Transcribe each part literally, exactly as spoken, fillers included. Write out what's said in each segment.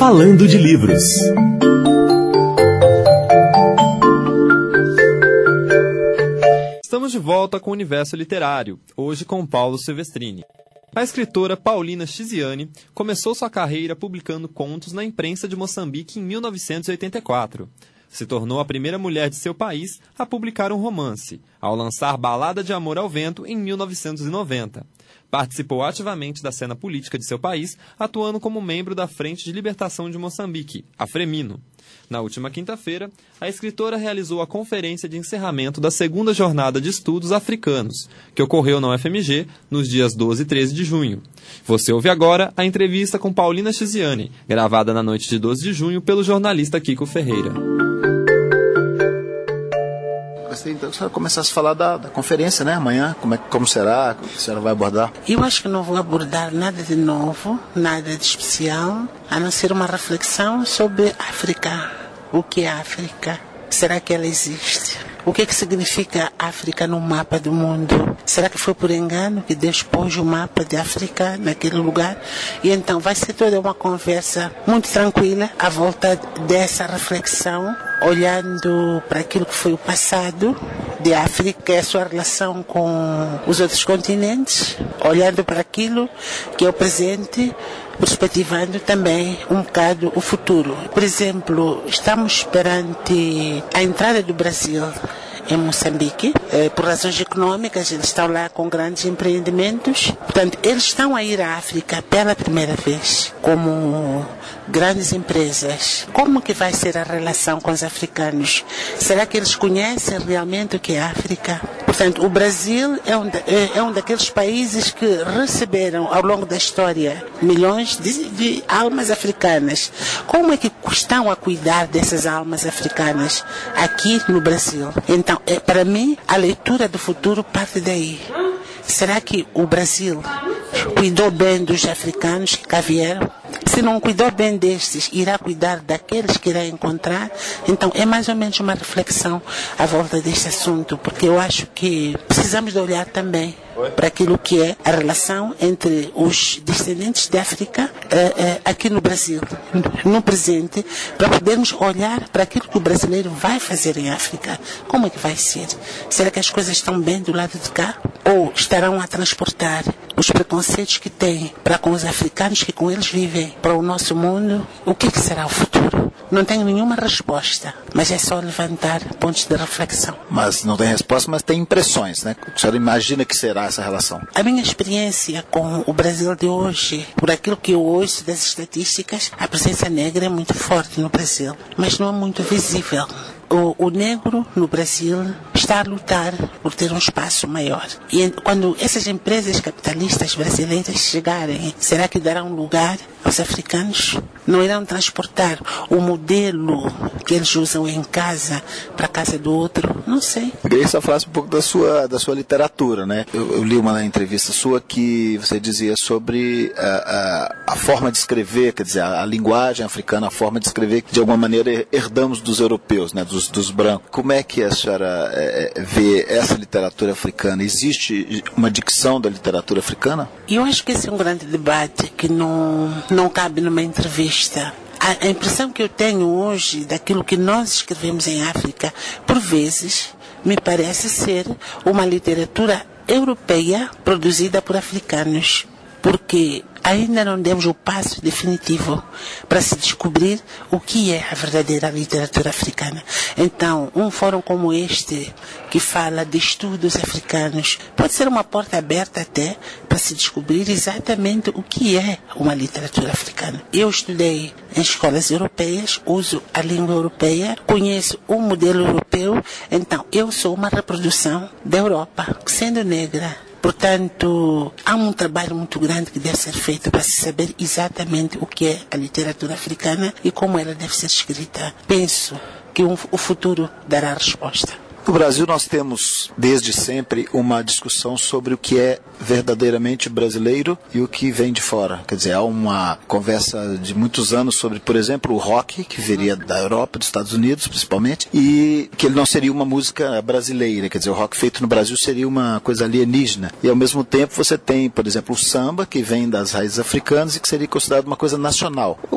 Falando de Livros. Estamos de volta com o Universo Literário, hoje com Paulo Silvestrini. A escritora Paulina Chiziane começou sua carreira publicando contos na imprensa de Moçambique em mil novecentos e oitenta e quatro. Se tornou a primeira mulher de seu país a publicar um romance, ao lançar Balada de Amor ao Vento em mil novecentos e noventa. Participou ativamente da cena política de seu país, atuando como membro da Frente de Libertação de Moçambique, a FREMINO. Na última quinta-feira, a escritora realizou a conferência de encerramento da segunda jornada de estudos africanos, que ocorreu na U F M G nos dias doze e treze de junho. Você ouve agora a entrevista com Paulina Chiziane, gravada na noite de doze de junho pelo jornalista Kiko Ferreira. Gostaria então que a senhora começasse a falar da, da conferência, né? Amanhã, como, é, como será? O que a senhora vai abordar? Eu acho que não vou abordar nada de novo, nada de especial, a não ser uma reflexão sobre a África. O que é a África? Será que ela existe? O que, é que significa África no mapa do mundo? Será que foi por engano que Deus pôs o mapa de África naquele lugar? E então vai ser toda uma conversa muito tranquila à volta dessa reflexão, olhando para aquilo que foi o passado de África e a sua relação com os outros continentes, olhando para aquilo que é o presente, perspectivando também um bocado o futuro. Por exemplo, estamos perante a entrada do Brasil em Moçambique, eh, por razões econômicas, eles estão lá com grandes empreendimentos. Portanto, eles estão a ir à África pela primeira vez, como grandes empresas. Como que vai ser a relação com os africanos? Será que eles conhecem realmente o que é a África? Portanto, o Brasil é um, é, é um daqueles países que receberam, ao longo da história, milhões de, de almas africanas. Como é que estão a cuidar dessas almas africanas aqui no Brasil? Então, é, para mim, a leitura do futuro parte daí. Será que o Brasil cuidou bem dos africanos que cá vieram? Se não cuidou bem destes, irá cuidar daqueles que irá encontrar? Então, é mais ou menos uma reflexão à volta deste assunto, porque eu acho que precisamos de olhar também para aquilo que é a relação entre os descendentes de África eh, eh, aqui no Brasil, no presente, para podermos olhar para aquilo que o brasileiro vai fazer em África. Como é que vai ser? Será que as coisas estão bem do lado de cá? Ou estarão a transportar os preconceitos que têm para com os africanos que com eles vivem para o nosso mundo? O que, que será o futuro? Não tenho nenhuma resposta, mas é só levantar pontos de reflexão. Mas não tem resposta, mas tem impressões, né? O que a senhora imagina que será essa relação? A minha experiência com o Brasil de hoje, por aquilo que eu ouço das estatísticas, a presença negra é muito forte no Brasil, mas não é muito visível. O, o negro no Brasil está a lutar por ter um espaço maior. E quando essas empresas capitalistas brasileiras chegarem, será que darão lugar aos africanos? Não irão transportar o modelo que eles usam em casa para a casa do outro? Não sei. Eu queria que você falasse um pouco da sua, da sua literatura, né? Eu, eu li uma entrevista sua que você dizia sobre a, a, a forma de escrever, quer dizer, a, a linguagem africana, a forma de escrever que de alguma maneira herdamos dos europeus, né? Dos, dos brancos. Como é que a senhora é, vê essa literatura africana? Existe uma dicção da literatura africana? Eu acho que esse é um grande debate que não, não cabe numa entrevista. A, a impressão que eu tenho hoje daquilo que nós escrevemos em África, por vezes, me parece ser uma literatura europeia produzida por africanos. Porque ainda não demos o passo definitivo para se descobrir o que é a verdadeira literatura africana. Então, um fórum como este, que fala de estudos africanos, pode ser uma porta aberta até para se descobrir exatamente o que é uma literatura africana. Eu estudei em escolas europeias, uso a língua europeia, conheço o modelo europeu, então eu sou uma reprodução da Europa, sendo negra. Portanto, há um trabalho muito grande que deve ser feito para se saber exatamente o que é a literatura africana e como ela deve ser escrita. Penso que um, o futuro dará a resposta. No Brasil nós temos, desde sempre, uma discussão sobre o que é verdadeiramente brasileiro e o que vem de fora. Quer dizer, há uma conversa de muitos anos sobre, por exemplo, o rock, que viria da Europa, dos Estados Unidos, principalmente, e que ele não seria uma música brasileira. Quer dizer, o rock feito no Brasil seria uma coisa alienígena. E, ao mesmo tempo, você tem, por exemplo, o samba, que vem das raízes africanas e que seria considerado uma coisa nacional.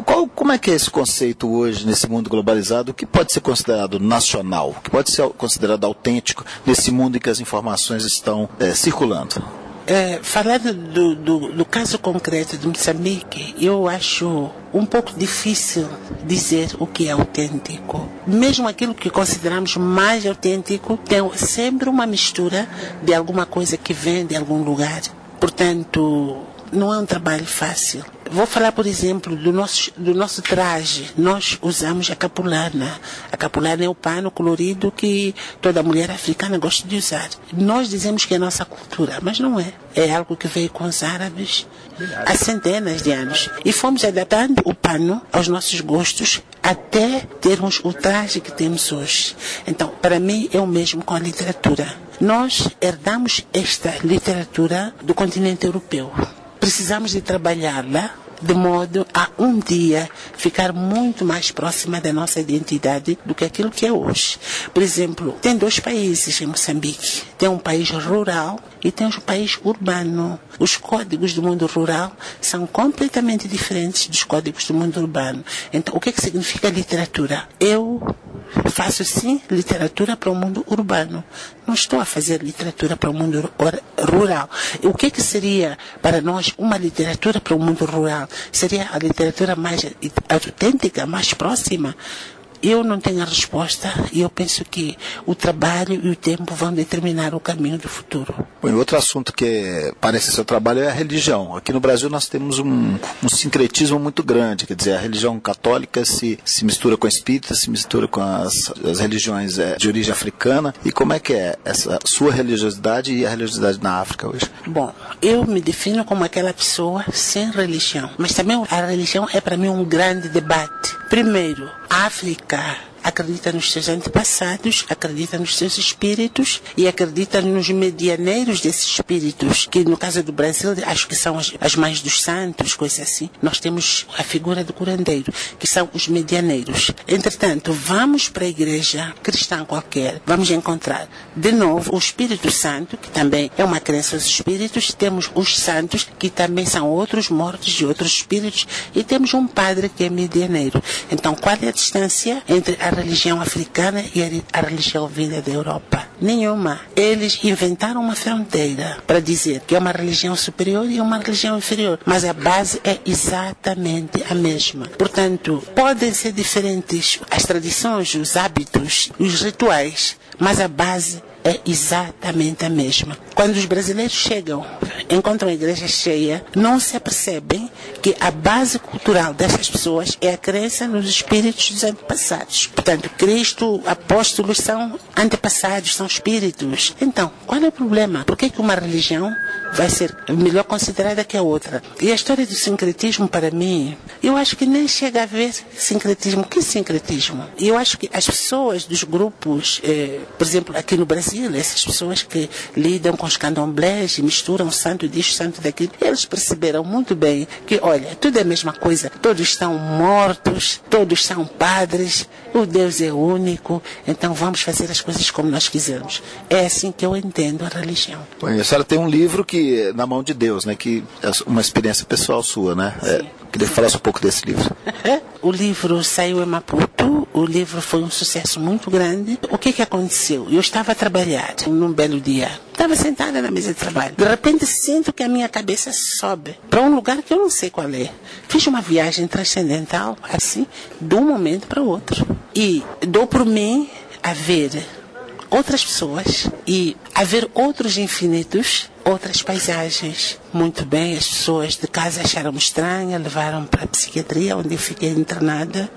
qual, como é que é esse conceito hoje, nesse mundo globalizado? O que pode ser considerado nacional? O que pode ser considerado autêntico nesse mundo em que as informações estão é, circulando? É, falando do, do, do caso concreto de Moçambique, eu acho um pouco difícil dizer o que é autêntico. Mesmo aquilo que consideramos mais autêntico tem sempre uma mistura de alguma coisa que vem de algum lugar. Portanto, não é um trabalho fácil. Vou falar, por exemplo, do nosso, do nosso traje. Nós usamos a capulana. A capulana é o pano colorido que toda mulher africana gosta de usar. Nós dizemos que é nossa cultura, mas não é. É algo que veio com os árabes há centenas de anos. E fomos adaptando o pano aos nossos gostos até termos o traje que temos hoje. Então, para mim, é o mesmo com a literatura. Nós herdamos esta literatura do continente europeu. Precisamos de trabalhá-la de modo a um dia ficar muito mais próxima da nossa identidade do que aquilo que é hoje. Por exemplo, tem dois países em Moçambique. Tem um país rural e tem um país urbano. Os códigos do mundo rural são completamente diferentes dos códigos do mundo urbano. Então, o que, é que significa literatura? Eu faço, sim, literatura para o mundo urbano. Não estou a fazer literatura para o mundo rural. O que, é que seria para nós uma literatura para o mundo rural? Seria a literatura mais autêntica, mais próxima? Eu não tenho a resposta e eu penso que o trabalho e o tempo vão determinar o caminho do futuro. Bom, outro assunto que parece ser o trabalho é a religião. Aqui no Brasil nós temos um, um sincretismo muito grande, quer dizer, a religião católica se, se mistura com a espírita, se mistura com as, as religiões é, de origem africana. E como é que é essa sua religiosidade e a religiosidade na África hoje? Bom, eu me defino como aquela pessoa sem religião, mas também a religião é para mim um grande debate. Primeiro, a África acredita nos seus antepassados, acredita nos seus espíritos e acredita nos medianeiros desses espíritos, que no caso do Brasil acho que são as, as mães dos santos, coisas assim. Nós temos a figura do curandeiro, que são os medianeiros. Entretanto, vamos para a igreja cristã qualquer, vamos encontrar de novo o Espírito Santo, que também é uma crença dos espíritos, temos os santos, que também são outros mortos de outros espíritos, e temos um padre que é medianeiro. Então, qual é a distância entre a religião africana e a religião vinda da Europa? Nenhuma. Eles inventaram uma fronteira para dizer que é uma religião superior e uma religião inferior, mas a base é exatamente a mesma. Portanto, podem ser diferentes as tradições, os hábitos, os rituais, mas a base é exatamente a mesma. Quando os brasileiros chegam, encontram a igreja cheia, não se apercebem que a base cultural dessas pessoas é a crença nos espíritos dos antepassados. Portanto, Cristo, apóstolos são antepassados, são espíritos. Então, qual é o problema? Por que que uma religião vai ser melhor considerada que a outra? E a história do sincretismo, para mim, eu acho que nem chega a haver sincretismo. Que sincretismo? E eu acho que as pessoas dos grupos, eh, por exemplo, aqui no Brasil, essas pessoas que lidam com os candomblés e misturam santo disso, santo daquilo, eles perceberam muito bem que, olha, tudo é a mesma coisa, todos estão mortos, todos são padres, o Deus é único, então vamos fazer as coisas como nós quisermos. É assim que eu entendo a religião. Bom, a senhora tem um livro que, na mão de Deus, né, que é uma experiência pessoal sua, né? É, queria falar um pouco desse livro. O livro saiu em Maputo, o livro foi um sucesso muito grande. O que que aconteceu? Eu estava a trabalhar num belo dia, estava sentada na mesa de trabalho. De repente sinto que a minha cabeça sobe para um lugar que eu não sei qual é. Fiz uma viagem transcendental, assim, de um momento para o outro. E dou por mim a ver outras pessoas e a ver outros infinitos, outras paisagens. Muito bem, as pessoas de casa acharam-me estranha, levaram para a psiquiatria, onde eu fiquei internada.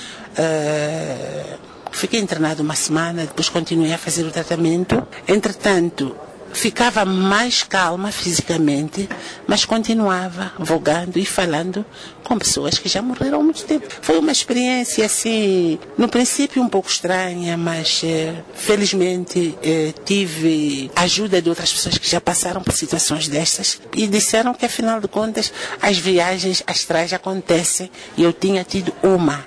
Uh, fiquei internada uma semana, depois continuei a fazer o tratamento. Entretanto, ficava mais calma fisicamente, mas continuava vogando e falando com pessoas que já morreram há muito tempo. Foi uma experiência, assim, no princípio um pouco estranha, mas eh, felizmente eh, tive ajuda de outras pessoas que já passaram por situações destas e disseram que, afinal de contas, as viagens astrais acontecem e eu tinha tido uma.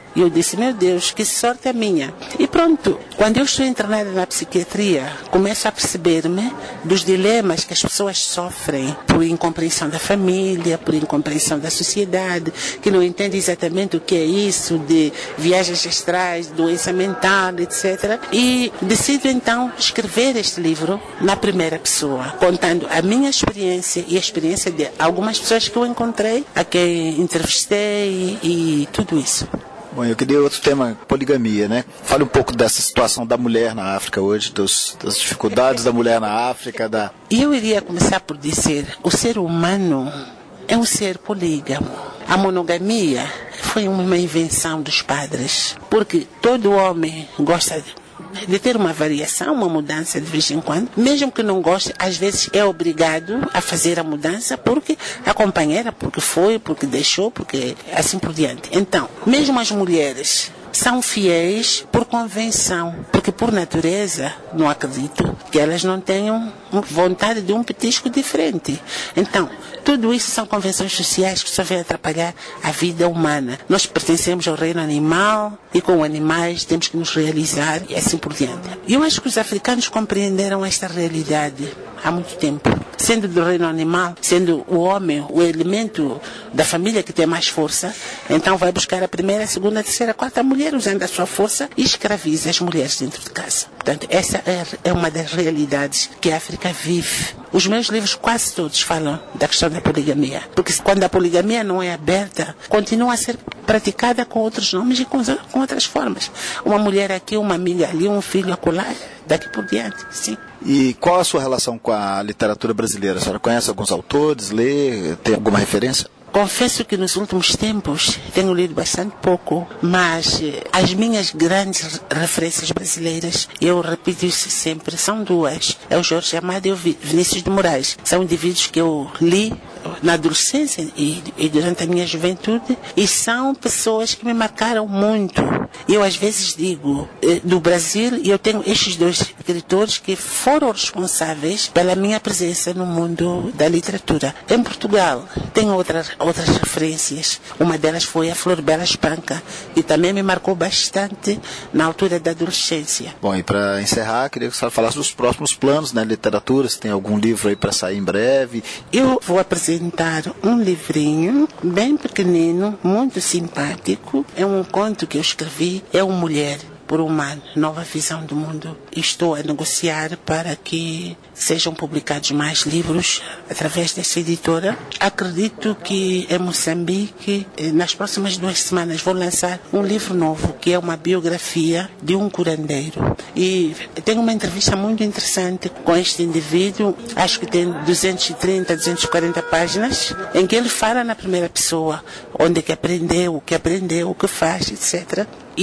E eu disse, meu Deus, que sorte a minha. E pronto, quando eu estou internada na psiquiatria, começo a perceber-me dos dilemas que as pessoas sofrem por incompreensão da família, por incompreensão da sociedade, que não entende exatamente o que é isso de viagens astrais, doença mental, etcétera. E decido então escrever este livro na primeira pessoa, contando a minha experiência e a experiência de algumas pessoas que eu encontrei, a quem entrevistei e tudo isso. Bom, eu queria outro tema, poligamia, né? Fale um pouco dessa situação da mulher na África hoje, dos, das dificuldades da mulher na África. Da... E eu iria começar por dizer, o ser humano é um ser polígamo. A monogamia foi uma invenção dos padres, porque todo homem gosta de de ter uma variação, uma mudança de vez em quando, mesmo que não goste, às vezes é obrigado a fazer a mudança porque a companheira, porque foi, porque deixou, porque assim por diante. Então, mesmo as mulheres são fiéis por convenção, porque por natureza, não acredito que elas não tenham vontade de um petisco diferente. Então, tudo isso são convenções sociais que só vêm atrapalhar a vida humana. Nós pertencemos ao reino animal e com animais temos que nos realizar e assim por diante. E eu acho que os africanos compreenderam esta realidade há muito tempo. Sendo do reino animal, sendo o homem o elemento da família que tem mais força, então vai buscar a primeira, a segunda, a terceira, a quarta mulher usando a sua força e escraviza as mulheres dentro de casa. Portanto, essa é uma das realidades que a África vive. Os meus livros quase todos falam da questão da poligamia, porque quando a poligamia não é aberta, continua a ser praticada com outros nomes e com, com outras formas. Uma mulher aqui, uma amiga ali, um filho acolá, daqui por diante, sim. E qual a sua relação com a literatura brasileira? A senhora conhece alguns autores, lê, tem alguma referência? Confesso que nos últimos tempos tenho lido bastante pouco, mas eh, as minhas grandes referências brasileiras, eu repito isso sempre, são duas. É o Jorge Amado e o Vinícius de Moraes. São indivíduos que eu li na adolescência e, e durante a minha juventude e são pessoas que me marcaram muito. Eu às vezes digo eh, do Brasil, e eu tenho estes dois escritores que foram responsáveis pela minha presença no mundo da literatura. Em Portugal tenho outras outras referências. Uma delas foi a Flor Bela Espanca, que também me marcou bastante na altura da adolescência. Bom, e para encerrar, queria que a senhora falasse dos próximos planos na literatura, se tem algum livro aí para sair em breve. Eu vou apresentar um livrinho bem pequenino, muito simpático. É um conto que eu escrevi, é uma mulher por uma nova visão do mundo. Estou a negociar para que sejam publicados mais livros através dessa editora. Acredito que em Moçambique, nas próximas duas semanas, vou lançar um livro novo, que é uma biografia de um curandeiro. E tenho uma entrevista muito interessante com este indivíduo, acho que tem duzentas e trinta, duzentas e quarenta páginas, em que ele fala na primeira pessoa, onde que aprendeu, o que aprendeu, o que faz, etcétera.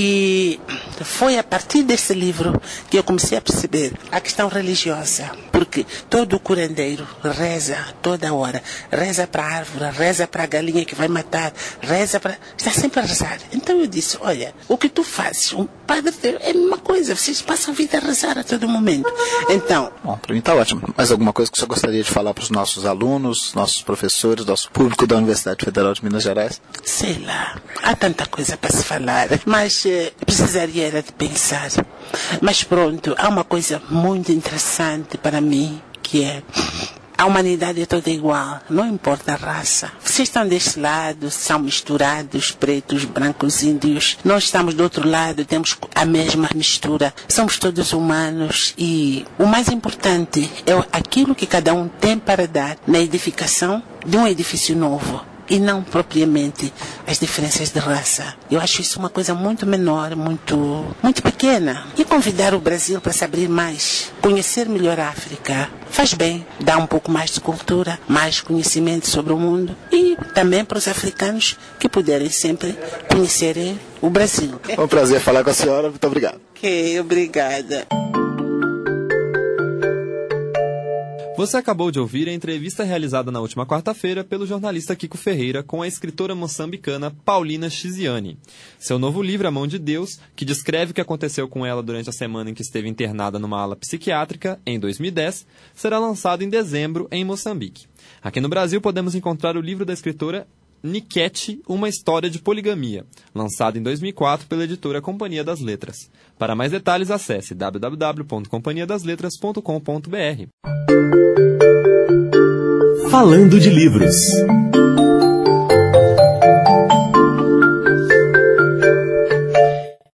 E foi a partir desse livro que eu comecei a perceber a questão religiosa, porque todo curandeiro reza toda hora, reza para a árvore, reza para a galinha que vai matar, reza para... está sempre a rezar. Então eu disse, olha, o que tu fazes, um padre é a mesma coisa, vocês passam a vida a rezar a todo momento. Então... Bom, para mim está ótimo. Mais alguma coisa que você gostaria de falar para os nossos alunos, nossos professores, nosso público da Universidade Federal de Minas Gerais? Sei lá, há tanta coisa para se falar, mas eh, precisaria era de pensar. Mas pronto, há uma coisa muito interessante para mim, que é a humanidade é toda igual, não importa a raça. Vocês estão deste lado, são misturados, pretos, brancos, índios. Nós estamos do outro lado, temos a mesma mistura. Somos todos humanos e o mais importante é aquilo que cada um tem para dar na edificação de um edifício novo. E não propriamente as diferenças de raça. Eu acho isso uma coisa muito menor, muito, muito pequena. E convidar o Brasil para se abrir mais, conhecer melhor a África. Faz bem, dá um pouco mais de cultura, mais conhecimento sobre o mundo. E também para os africanos que puderem sempre conhecerem o Brasil. É um prazer falar com a senhora, muito obrigado. Ok, obrigada. Você acabou de ouvir a entrevista realizada na última quarta-feira pelo jornalista Kiko Ferreira com a escritora moçambicana Paulina Chiziane. Seu novo livro, A Mão de Deus, que descreve o que aconteceu com ela durante a semana em que esteve internada numa ala psiquiátrica, em dois mil e dez, será lançado em dezembro em Moçambique. Aqui no Brasil podemos encontrar o livro da escritora Niquete, Uma História de Poligamia, lançado em dois mil e quatro pela editora Companhia das Letras. Para mais detalhes, acesse w w w ponto companhia das letras ponto com ponto b r. Falando de livros.